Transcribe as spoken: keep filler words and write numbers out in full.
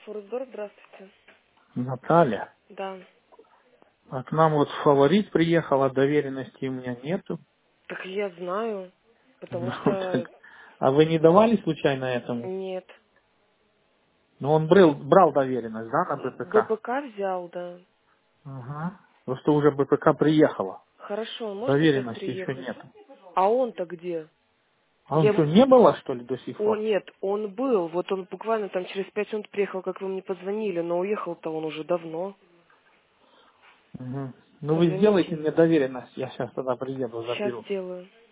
Форсдор, здравствуйте. Наталья, Да. а к нам вот фаворит приехал, а доверенности у меня нету. Так я знаю, потому Ну, что так, а вы не давали случайно этому? нет. Ну, он брал, брал доверенность, да, на БПК? БПК взял, да. Ага. Просто уже БПК приехала. Хорошо, он может опять Доверенности еще приехать? нету. А он-то где? А он Я что, ему... не было, что ли, до сих О, пор? нет, он был. Вот он буквально там через пять минут приехал, как вы мне позвонили, но уехал-то он уже давно. Угу. Ну, вы сделаете Извините. мне доверенность, я сейчас тогда приеду, Сейчас заберу. сделаю.